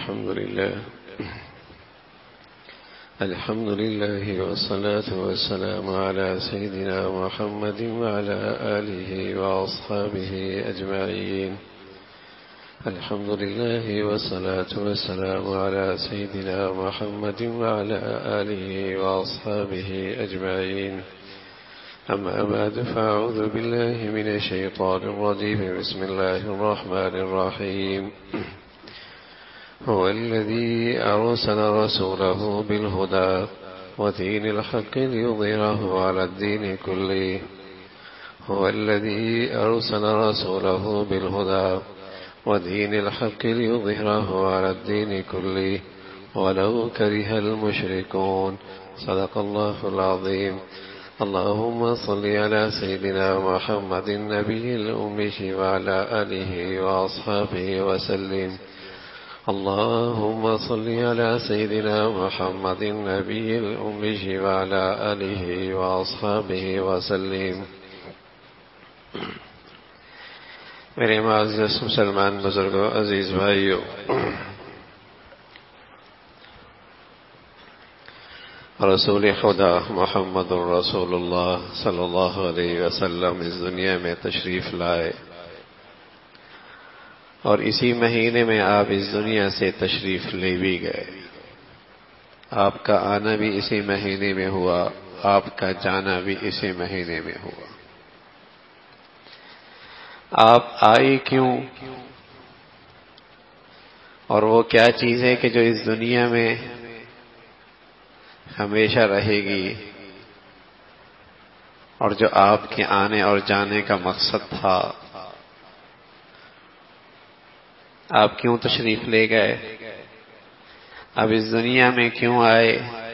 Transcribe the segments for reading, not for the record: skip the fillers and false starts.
الحمد لله والصلاة والسلام على سيدنا محمد وعلى آله وأصحابه أجمعين. الحمد لله والصلاة والسلام على سيدنا محمد وعلى آله وأصحابه أجمعين. أما بعد فأعوذ بالله من الشيطان الرجيم. بسم الله الرحمن الرحيم. هو الذي أرسل رسوله بالهدى ودين الحق ليظهره على الدين كله. هو الذي أرسل رسوله بالهدى ودين الحق ليظهره على الدين كله ولو كره المشركون. صدق الله العظيم. اللهم صل على سيدنا محمد النبي الأمي وعلى آله وأصحابه وسلم. اللهم صل على سيدنا محمد النبي الأمي وعلى آله وأصحابه وسلم. میرے معزز مسلمان بزرگوں، عزیز بھائیوں، رسول خدا محمد الرسول اللہ صلی اللہ علیہ وسلم اس دنیا میں تشریف لائے اور اسی مہینے میں آپ اس دنیا سے تشریف لے بھی گئے. آپ کا آنا بھی اسی مہینے میں ہوا، آپ کا جانا بھی اسی مہینے میں ہوا. آپ آئے کیوں اور وہ کیا چیز ہے کہ جو اس دنیا میں ہمیشہ رہے گی، اور جو آپ کے آنے اور جانے کا مقصد تھا، آپ کیوں تشریف لے گئے، اب اس دنیا میں کیوں آئے،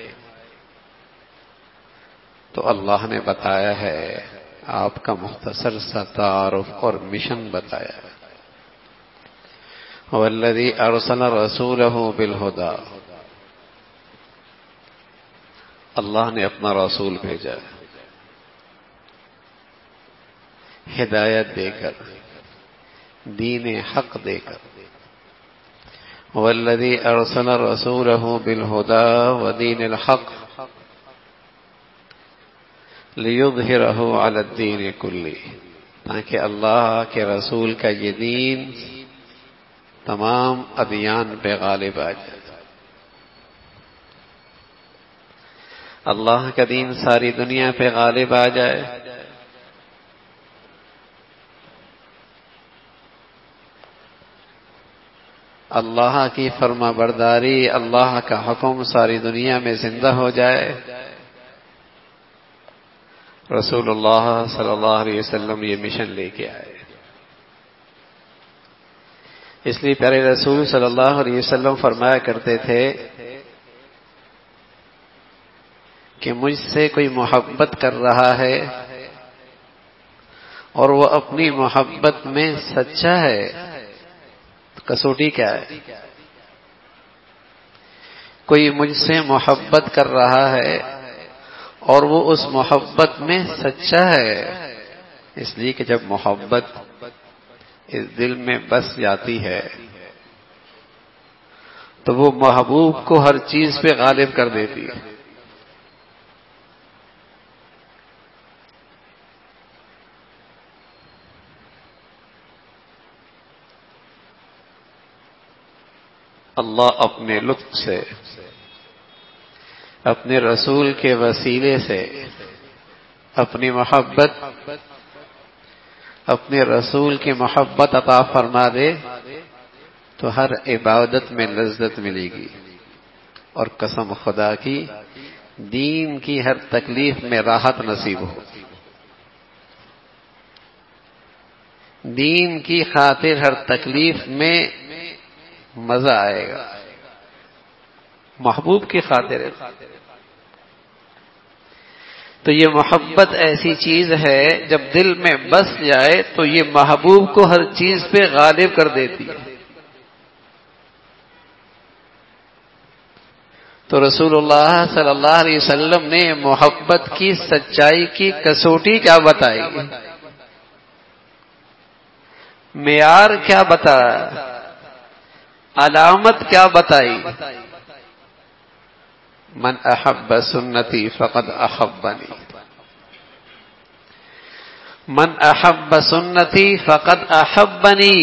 تو اللہ نے بتایا ہے، آپ کا مختصر سا تعارف اور مشن بتایا ہے. والذی ارسل رسولہ بالہدی، اللہ نے اپنا رسول بھیجا ہدایت دے کر، دین حق دے کر. والذی ارسل رسولہ بالہدی ودین الحق لیظہرہ علی الدین کلہ، تاکہ اللہ کے رسول کا یہ دین تمام ادیان پہ غالب آ جائے. اللہ کا دین ساری دنیا پہ غالب آ جائے. اللہ کی فرما برداری، اللہ کا حکم ساری دنیا میں زندہ ہو جائے. رسول اللہ صلی اللہ علیہ وسلم یہ مشن لے کے آئے. اس لیے پیارے رسول صلی اللہ علیہ وسلم فرمایا کرتے تھے کہ مجھ سے کوئی محبت کر رہا ہے اور وہ اپنی محبت میں سچا ہے، کسوٹی کیا ہے؟ کوئی مجھ سے محبت کر رہا ہے اور وہ اس محبت میں سچا ہے. اس لیے کہ جب محبت اس دل میں بس جاتی ہے تو وہ محبوب کو ہر چیز پہ غالب کر دیتی ہے. اللہ اپنے لطف سے، اپنے رسول کے وسیلے سے اپنی محبت، اپنے رسول کی محبت عطا فرما دے تو ہر عبادت میں لذت ملے گی. اور قسم خدا کی، دین کی ہر تکلیف میں راحت نصیب ہو. دین کی خاطر ہر تکلیف میں مزہ آئے گا، محبوب کی خاطر ہے. تو یہ محبت ایسی چیز ہے جب دل میں بس جائے تو یہ محبوب کو ہر چیز پہ غالب کر دیتی ہے. تو رسول اللہ صلی اللہ علیہ وسلم نے محبت کی سچائی کی کسوٹی کیا بتائی، معیار کیا بتایا؟ علامت کیا بتائی؟ من احب سنتی فقد احبنی، من احب سنتی فقد احبنی،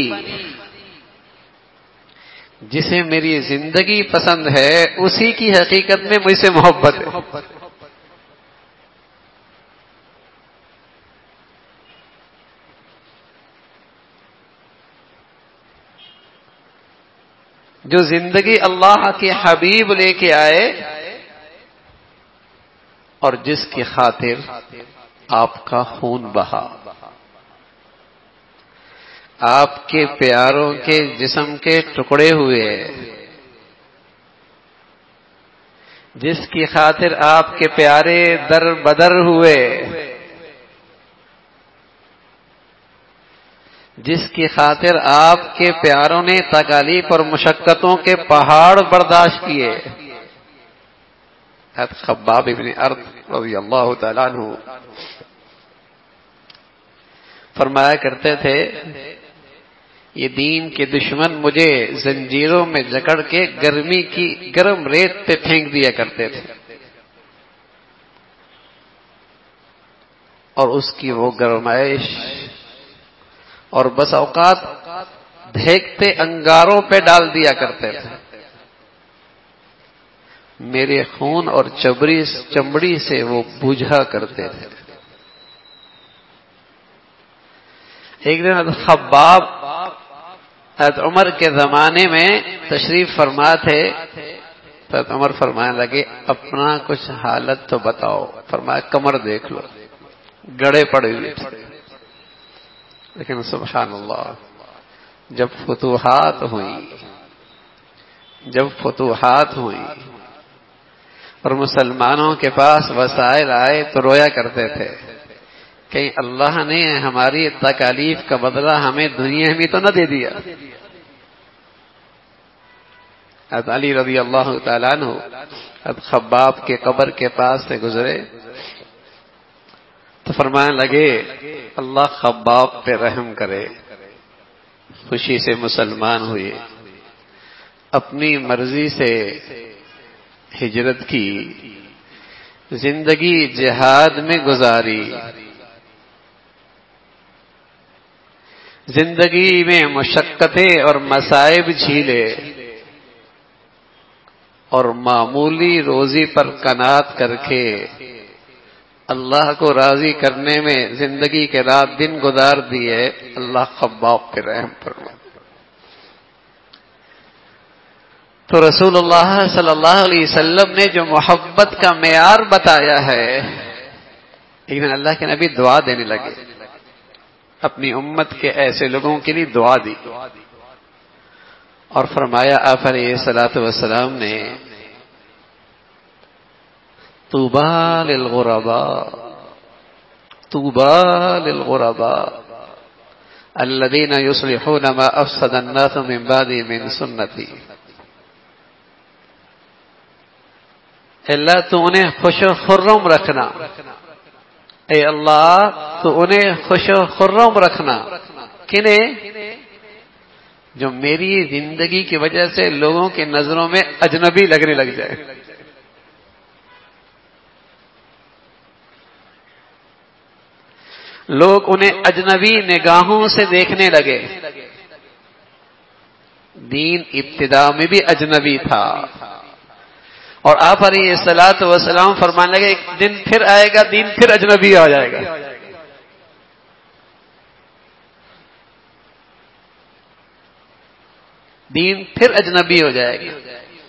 جسے میری زندگی پسند ہے اسی کی حقیقت میں مجھ سے محبت ہے۔ جو زندگی اللہ کے حبیب لے کے آئے اور جس کی خاطر آپ کا خون بہا، آپ کے پیاروں کے جسم کے ٹکڑے ہوئے، جس کی خاطر آپ کے پیارے در بدر ہوئے، جس کی خاطر آپ کے پیاروں نے تکالیف اور مشقتوں کے پہاڑ برداشت کیے۔ خباب ابن ارد رضی اللہ تعالیٰ عنہ فرمایا کرتے تھے، یہ دین کے دشمن مجھے زنجیروں میں جکڑ کے گرمی کی گرم ریت پہ پھینک دیا کرتے تھے، اور اس کی وہ گرمائش اور بس اوقات دھیکتے انگاروں پہ ڈال دیا کرتے تھے، میرے خون اور چمڑی سے وہ بجھا کرتے تھے۔ ایک دن خباب حضرت عمر کے زمانے میں تشریف فرما تھے، حضرت عمر فرمانے لگے اپنا کچھ حالت تو بتاؤ۔ فرمایا کمر دیکھ لو، گڑے پڑے ہوئے تھے۔ لیکن سبحان اللہ، جب فتوحات ہوئی اور مسلمانوں کے پاس وسائل آئے تو رویا کرتے تھے، کہیں اللہ نے ہماری تکالیف کا بدلہ ہمیں دنیا میں تو نہ دے دیا۔ حضرت علی رضی اللہ تعالیٰ عنہ حضرت خباب کے قبر کے پاس سے گزرے تو فرمانے لگے اللہ خباب پہ رحم کرے، خوشی سے مسلمان ہوئے، اپنی مرضی سے ہجرت کی، زندگی جہاد میں گزاری، زندگی میں مشقتیں اور مصائب جھیلے، اور معمولی روزی پر قناعت کر کے اللہ کو راضی کرنے میں زندگی کے رات دن گزار دیے۔ اللہ خباب پہ رحم فرمائے۔ تو رسول اللہ صلی اللہ علیہ وسلم نے جو محبت کا معیار بتایا ہے، ایک دن اللہ کے نبی دعا دینے لگے، اپنی امت کے ایسے لوگوں کے لیے دعا دی اور فرمایا آپ علیہ الصلوۃ والسلام نے طوبى للغرباء طوبى للغرباء الذين يصلحون ما أفسد الناس من بعدي من سنتي۔ اللہ تو انہیں خوش و خرم رکھنا، اے اللہ تو انہیں خوش و خرم رکھنا، کنہیں؟ جو میری زندگی کی وجہ سے لوگوں کی نظروں میں اجنبی لگنے لگ جائے۔ لوگ انہیں اجنبی نگاہوں سے دیکھنے لگے۔ دین ابتدا میں بھی اجنبی تھا، اور آپ علیہ الصلوۃ والسلام فرمانے لگے ایک دن پھر آئے گا دین پھر اجنبی ہو جائے گا۔ دین پھر اجنبی ہو جائے گا۔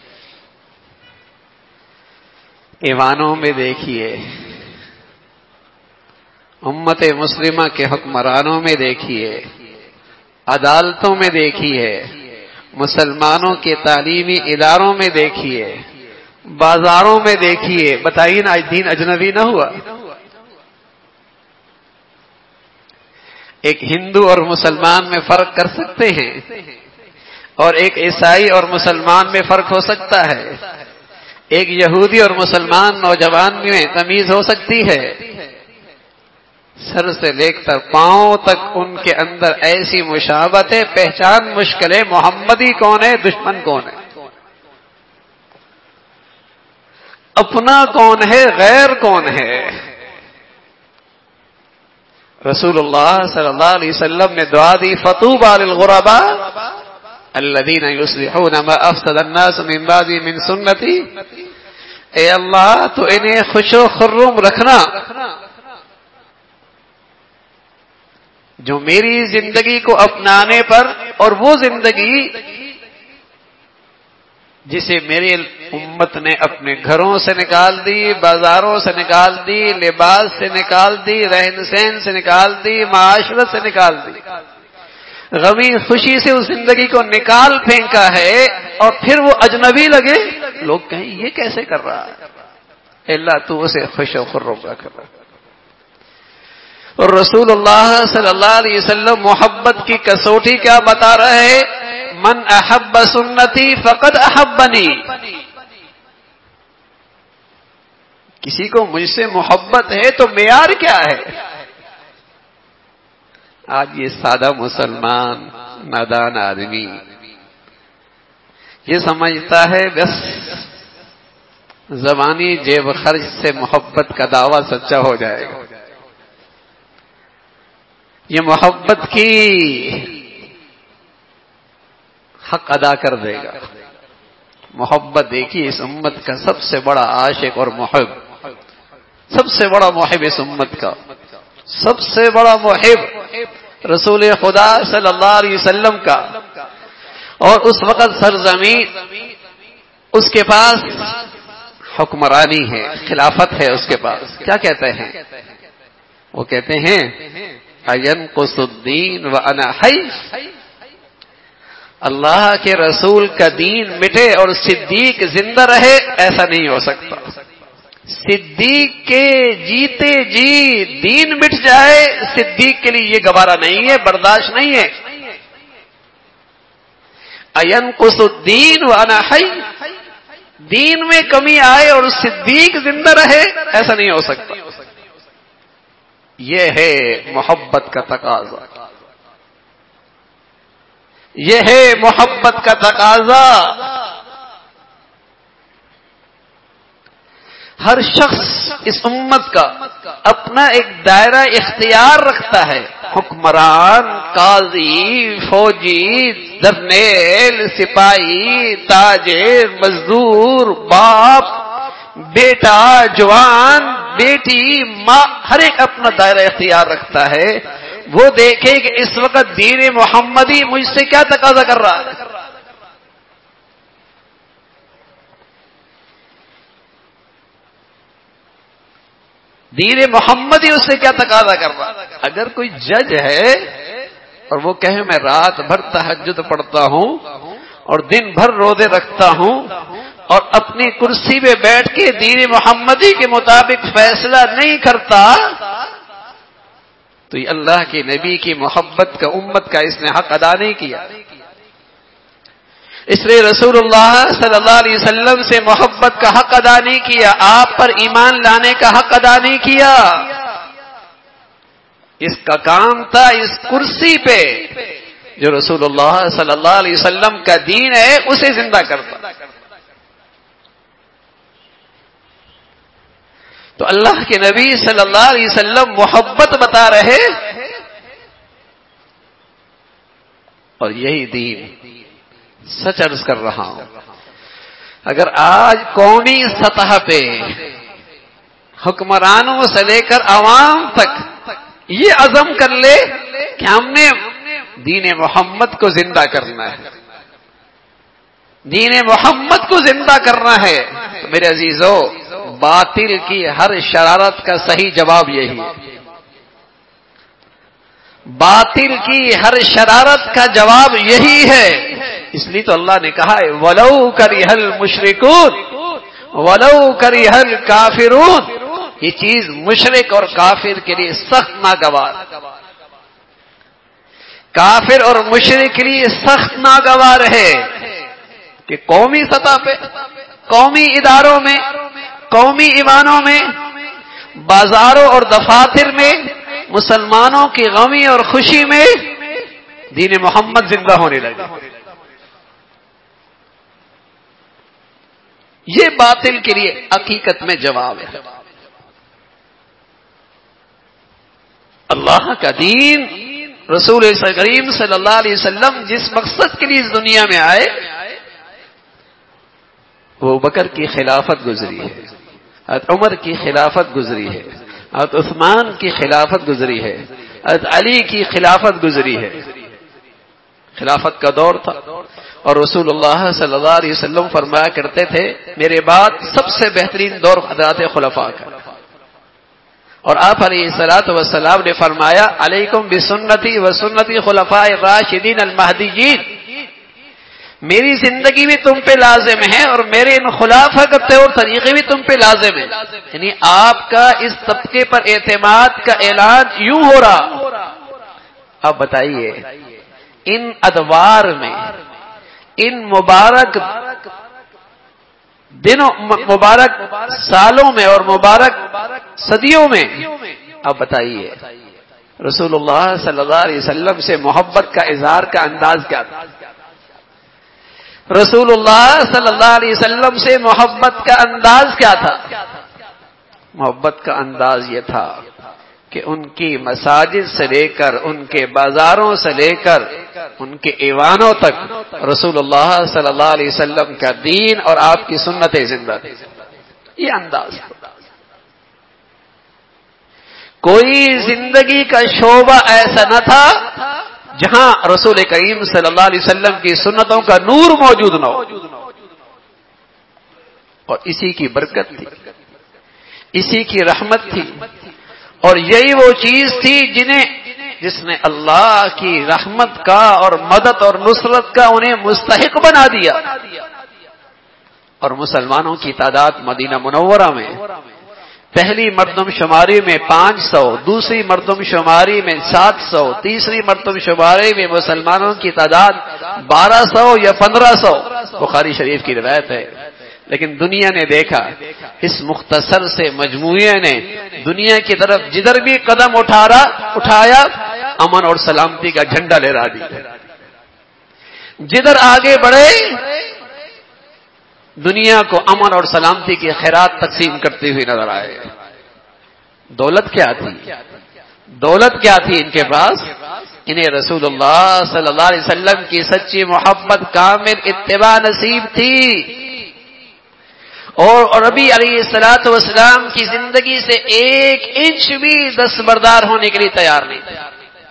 ایوانوں میں دیکھیے، امت مسلمہ کے حکمرانوں میں دیکھیے، عدالتوں میں دیکھیے، مسلمانوں کے تعلیمی اداروں میں دیکھیے، بازاروں میں دیکھیے، بتائیے نا دین اجنبی نہ ہوا؟ ایک ہندو اور مسلمان میں فرق کر سکتے ہیں، اور ایک عیسائی اور مسلمان میں فرق ہو سکتا ہے، ایک یہودی اور مسلمان نوجوان میں تمیز ہو سکتی ہے۔ سر سے لے کر پاؤں تک ان کے اندر ایسی مشابہت ہے، پہچان مشکل ہے محمدی کون ہے، دشمن کون ہے، اپنا کون ہے، غیر کون ہے۔ رسول اللہ صلی اللہ علیہ وسلم نے دعا دی، فطوبى للغرباء الذين يصلحون ما افسد الناس من بعدي من سنتي، اے اللہ تو انہیں خوش و خرم رکھنا جو میری زندگی کو اپنانے پر، اور وہ زندگی جسے میری امت نے اپنے گھروں سے نکال دی، بازاروں سے نکال دی، لباس سے نکال دی، رہن سہن سے نکال دی، معاشرت سے نکال دی، غمی خوشی سے اس زندگی کو نکال پھینکا ہے، اور پھر وہ اجنبی لگے، لوگ کہیں یہ کیسے کر رہا ہے، اللہ تو اسے خوش و خرم رکھ رہا۔ اور رسول اللہ صلی اللہ علیہ وسلم محبت کی کسوٹی کیا بتا رہے ہیں، من احب سنتی فقد احبنی، کسی کو مجھ سے محبت ہے تو معیار کیا ہے؟ آج یہ سادہ مسلمان نادان آدمی یہ سمجھتا ہے بس زبانی جیب خرچ سے محبت کا دعویٰ سچا ہو جائے گا، یہ محبت کی حق ادا کر دے گا۔ محبت دیکھیے اس امت کا سب سے بڑا عاشق اور محب، سب سے بڑا محب اس امت کا، سب سے بڑا محب رسول خدا صلی اللہ علیہ وسلم کا، اور اس وقت سرزمین اس کے پاس حکمرانی ہے، خلافت ہے اس کے پاس، کیا کہتے ہیں وہ؟ کہتے ہیں اَيَنْقُصُ الدِّينُ وَأَنَا حَيٌّ، اللہ کے رسول کا دین مٹے اور صدیق زندہ رہے، ایسا نہیں ہو سکتا۔ صدیق کے جیتے جی دین مٹ جائے، صدیق کے لیے یہ گوارا نہیں ہے، برداشت نہیں ہے۔ اَيَنْقُصُ الدِّينُ وَأَنَا حَيٌّ، دین میں کمی آئے اور صدیق زندہ رہے، ایسا نہیں ہو سکتا۔ یہ ہے محبت کا تقاضا، یہ ہے محبت کا تقاضا۔ ہر شخص اس امت کا اپنا ایک دائرہ اختیار رکھتا ہے، حکمران، قاضی، فوجی، جرنیل، سپاہی، تاجر، مزدور، باپ، بیٹا، جوان، بیٹی، ماں، ہر ایک اپنا دائرہ اختیار رکھتا ہے۔ وہ دیکھے کہ اس وقت دین محمدی مجھ سے کیا تقاضا کر رہا ہے۔ دین محمدی اس سے کیا تقاضا کر رہا ہے۔ اگر کوئی جج ہے اور وہ کہے میں رات بھر تہجد پڑھتا ہوں اور دن بھر روزے رکھتا ہوں اور اپنی کرسی پہ بیٹھ کے دین محمدی کے مطابق فیصلہ نہیں کرتا، تو یہ اللہ کے نبی کی محبت کا، امت کا اس نے حق ادا نہیں کیا۔ اس لیے رسول اللہ صلی اللہ علیہ وسلم سے محبت کا حق ادا نہیں کیا، آپ پر ایمان لانے کا حق ادا نہیں کیا۔ اس کا کام تھا اس کرسی پہ جو رسول اللہ صلی اللہ علیہ وسلم کا دین ہے اسے زندہ کرتا۔ تو اللہ کے نبی صلی اللہ علیہ وسلم محبت بتا رہے، اور یہی دین سچ عرض کر رہا ہوں۔ اگر آج قومی سطح پہ حکمرانوں سے لے کر عوام تک یہ عزم کر لے کہ ہم نے دین محمد کو زندہ کرنا ہے، دین محمد کو زندہ کرنا ہے، تو میرے عزیزو باطل کی ہر شرارت کا صحیح جواب یہی ہے۔ باطل کی ہر شرارت کا جواب یہی ہے۔ اس لیے تو اللہ نے کہا ہے وَلَوْ كَرِهَ الْمُشْرِكُونَ وَلَوْ كَرِهَ الْكَافِرُونَ، یہ چیز مشرک اور کافر کے لیے سخت ناگوار، کافر اور مشرک کے لیے سخت ناگوار ہے کہ قومی سطح پہ، قومی اداروں میں، قومی ایوانوں میں، بازاروں اور دفاتر میں مسلمانوں کی غمی اور خوشی میں دین محمد زندہ ہونے لگے. یہ باطل کے لیے حقیقت میں جواب ہے. اللہ کا دین، رسول کریم صلی اللہ علیہ وسلم جس مقصد کے لیے اس دنیا میں آئے، وہ بکر کی خلافت گزری ہے، حضرت عمر کی خلافت گزری ہے، حضرت عثمان کی خلافت گزری ہے، حضرت علی کی خلافت گزری ہے. خلافت کا دور تھا، اور رسول اللہ صلی اللہ علیہ وسلم فرمایا کرتے تھے میرے بعد سب سے بہترین دور حضرات خلفاء کا. اور آپ علیہ الصلوۃ والسلام نے فرمایا علیکم بسنتی و سنتی خلفاء الراشدین المہدیین، میری زندگی بھی تم پہ لازم ہے اور میرے ان خلافہ کا طور طریقے بھی تم پہ لازم ہے. یعنی آپ کا اس طبقے پر اعتماد کا اعلان یوں ہو رہا. اب بتائیے ان ادوار میں، ان مبارک دنوں، مبارک سالوں میں اور مبارک صدیوں میں، اب بتائیے رسول اللہ صلی اللہ علیہ وسلم سے محبت کا اظہار کا انداز کیا تھا؟ رسول اللہ صلی اللہ علیہ وسلم سے محبت کا انداز کیا تھا؟ محبت کا انداز یہ تھا کہ ان کی مساجد سے لے کر، ان کے بازاروں سے لے کر، ان کے ایوانوں تک رسول اللہ صلی اللہ علیہ وسلم کا دین اور آپ کی سنتیں زندہ تھی. یہ انداز. کوئی زندگی کا شعبہ ایسا نہ تھا جہاں رسول کریم صلی اللہ علیہ وسلم کی سنتوں کا نور موجود نہ ہو. اور اسی کی برکت تھی، اسی کی رحمت تھی، اور یہی وہ چیز تھی جس نے اللہ کی رحمت کا اور مدد اور نصرت کا انہیں مستحق بنا دیا. اور مسلمانوں کی تعداد مدینہ منورہ میں پہلی مردم شماری میں 500، دوسری مردم شماری میں 700، تیسری مردم شماری میں مسلمانوں کی تعداد 1200 یا 1500، بخاری شریف کی روایت ہے. لیکن دنیا نے دیکھا اس مختصر سے مجموعے نے دنیا کی طرف جدھر بھی قدم اٹھایا امن اور سلامتی کا جھنڈا لہرا دیا. جدھر آگے بڑھے دنیا کو امن اور سلامتی کی خیرات تقسیم کرتے ہوئے نظر آئے. دولت کیا تھی؟ دولت کیا تھی ان کے پاس؟ انہیں رسول اللہ صلی اللہ علیہ وسلم کی سچی محبت، کامل اتباع نصیب تھی. اور نبی علیہ الصلوۃ والسلام کی زندگی سے ایک انچ بھی دستبردار ہونے کے لیے تیار نہیں تھے.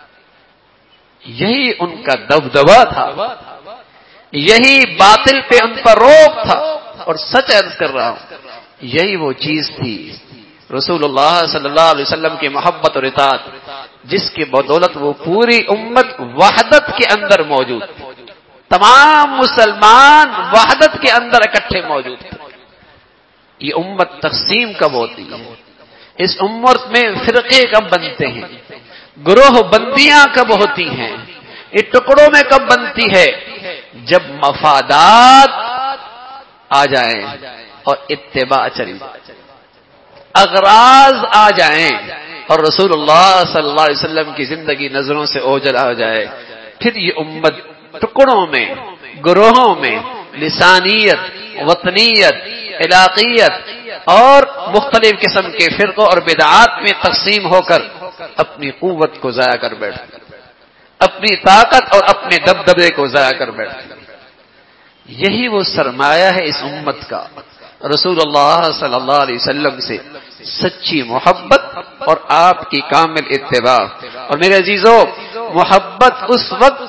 یہی ان کا دبدبا تھا، یہی باطل پہ ان پر روک تھا. اور سچ عرض کر رہا ہوں، یہی وہ چیز تھی رسول اللہ صلی اللہ علیہ وسلم کی محبت اور اطاعت، جس کی بدولت وہ پوری امت وحدت کے اندر موجود تھی. تمام مسلمان وحدت کے اندر اکٹھے موجود تھے. یہ امت تقسیم کب ہوتی ہے؟ اس امت میں فرقے کب بنتے ہیں؟ گروہ بندیاں کب ہوتی ہیں؟ یہ ٹکڑوں میں کب بنتی ہے؟ جب مفادات آ جائیں اور اتباع چلی جائے، اغراض آ جائیں اور رسول اللہ صلی اللہ علیہ وسلم کی زندگی نظروں سے اوجھل آ جائے، پھر یہ امت ٹکڑوں میں، گروہوں میں، لسانیت، وطنیت، علاقیت اور مختلف قسم کے فرقوں اور بدعات میں تقسیم ہو کر اپنی قوت کو ضائع کر بیٹھتے، اپنی طاقت اور اپنے دبدبے کو ضائع کر بیٹھتے. یہی وہ سرمایہ ہے اس امت کا، رسول اللہ صلی اللہ علیہ وسلم سے سچی محبت اور آپ کی کامل اتباع. اور میرے عزیزو، محبت اس وقت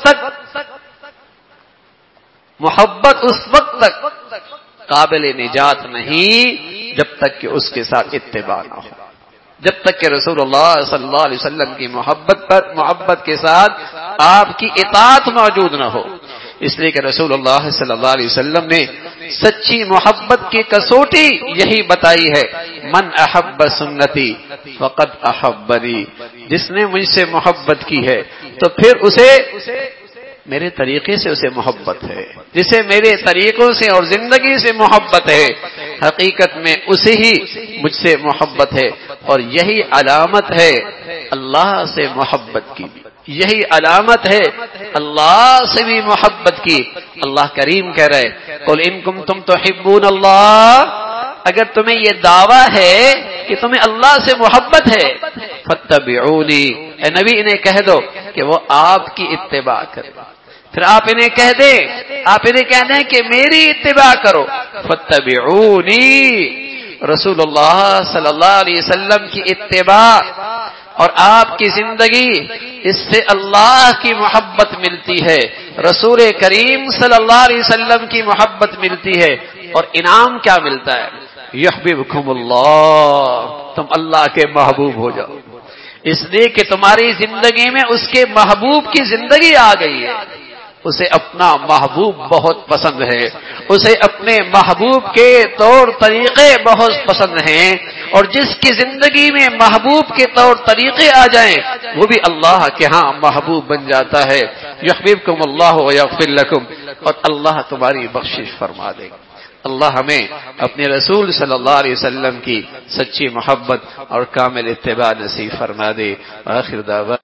تک قابل نجات نہیں جب تک کہ اس کے ساتھ اتباع نہ ہو، جب تک کہ رسول اللہ صلی اللہ علیہ وسلم کی محبت کے ساتھ آپ کی اطاعت موجود نہ ہو. اس لیے کہ رسول اللہ صلی اللہ علیہ وسلم نے سچی محبت کی کسوٹی یہی بتائی ہے، من احب سنتی فقد احبنی. جس نے مجھ سے محبت کی ہے تو پھر اسے میرے طریقے سے اسے محبت ہے. جسے میرے طریقوں سے اور زندگی سے محبت ہے حقیقت میں اسے ہی مجھ سے محبت ہے، اور یہی علامت ہے اللہ سے محبت کی بھی، یہی علامت ہے اللہ سے بھی محبت کی۔ اللہ کریم کہہ رہے قل ان کنتم تحبون اللہ، اگر تمہیں یہ دعویٰ ہے کہ تمہیں اللہ سے محبت ہے، فاتبعونی، اے نبی انہیں کہہ دو کہ وہ آپ کی اتباع کریں۔ پھر آپ انہیں کہہ دیں کہ میری اتباع کرو، فاتبعونی، رسول اللہ صلی اللہ علیہ وسلم کی اتباع اور آپ کی زندگی، اس سے اللہ کی محبت ملتی ہے، رسول کریم صلی اللہ علیہ وسلم کی محبت ملتی ہے، اور انعام کیا ملتا ہے؟ یحببکم اللہ، تم اللہ کے محبوب ہو جاؤ، اس لیے کہ تمہاری زندگی میں اس کے محبوب کی زندگی آ گئی ہے، اسے اپنا محبوب بہت پسند ہے، اسے اپنے محبوب کے طور طریقے بہت پسند ہیں، اور جس کی زندگی میں محبوب کے طور طریقے آ جائیں وہ بھی اللہ کے ہاں محبوب بن جاتا ہے۔ یحببکم اللہ ویغفر لکم، اور اللہ تمہاری بخشش فرما دے گا۔ اللہ ہمیں اپنے رسول صلی اللہ علیہ وسلم کی سچی محبت اور کامل اتباع نصیب فرما دے۔ آخر دعوانا